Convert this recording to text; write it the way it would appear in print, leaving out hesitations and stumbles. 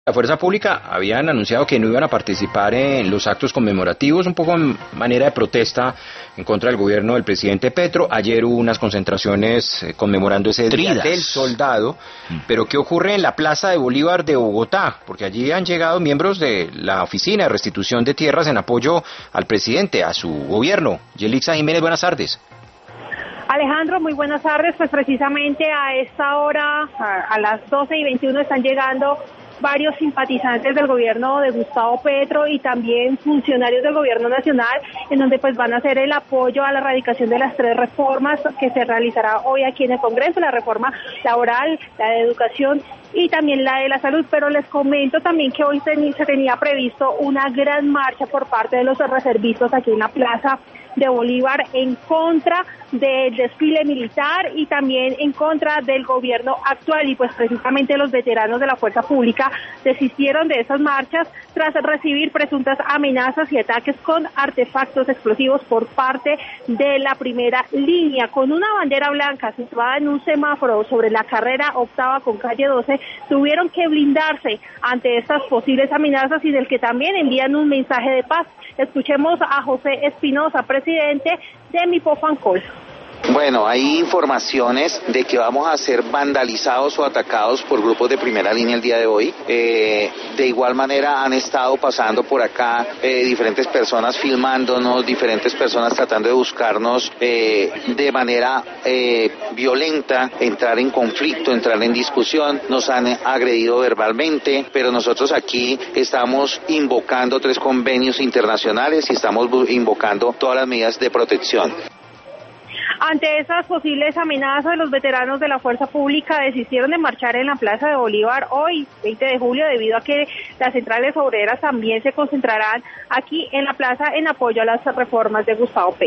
La Fuerza Pública habían anunciado que no iban a participar en los actos conmemorativos, un poco en manera de protesta en contra del gobierno del presidente Petro. Ayer hubo unas concentraciones conmemorando ese Día del Soldado. Pero ¿qué ocurre en la Plaza de Bolívar de Bogotá? Porque allí han llegado miembros de la Oficina de Restitución de Tierras en apoyo al presidente, a su gobierno. Yelixa Jiménez, buenas tardes. Alejandro, muy buenas tardes. Pues precisamente a esta hora, a las 12:21, están llegando varios simpatizantes del gobierno de Gustavo Petro y también funcionarios del gobierno nacional, en donde pues van a hacer el apoyo a la erradicación de las 3 reformas que se realizará hoy aquí en el Congreso: la reforma laboral, la de educación y también la de la salud. Pero les comento también que hoy se tenía previsto una gran marcha por parte de los reservistas aquí en la Plaza de Bolívar en contra del desfile militar y también en contra del gobierno actual, y pues precisamente los veteranos de la Fuerza Pública desistieron de esas marchas tras recibir presuntas amenazas y ataques con artefactos explosivos por parte de la primera línea. Con una bandera blanca situada en un semáforo sobre la carrera octava con calle 12, tuvieron que blindarse ante estas posibles amenazas y del que también envían un mensaje de paz. Escuchemos a José Espinosa, presidente de Mipofancol. Bueno, hay informaciones de que vamos a ser vandalizados o atacados por grupos de primera línea el día de hoy. De igual manera han estado pasando por acá diferentes personas filmándonos, diferentes personas tratando de buscarnos de manera violenta, entrar en conflicto, entrar en discusión. Nos han agredido verbalmente, pero nosotros aquí estamos invocando 3 convenios internacionales y estamos invocando todas las medidas de protección. Ante esas posibles amenazas, los veteranos de la Fuerza Pública desistieron de marchar en la Plaza de Bolívar hoy, 20 de julio, debido a que las centrales obreras también se concentrarán aquí en la plaza en apoyo a las reformas de Gustavo Petro.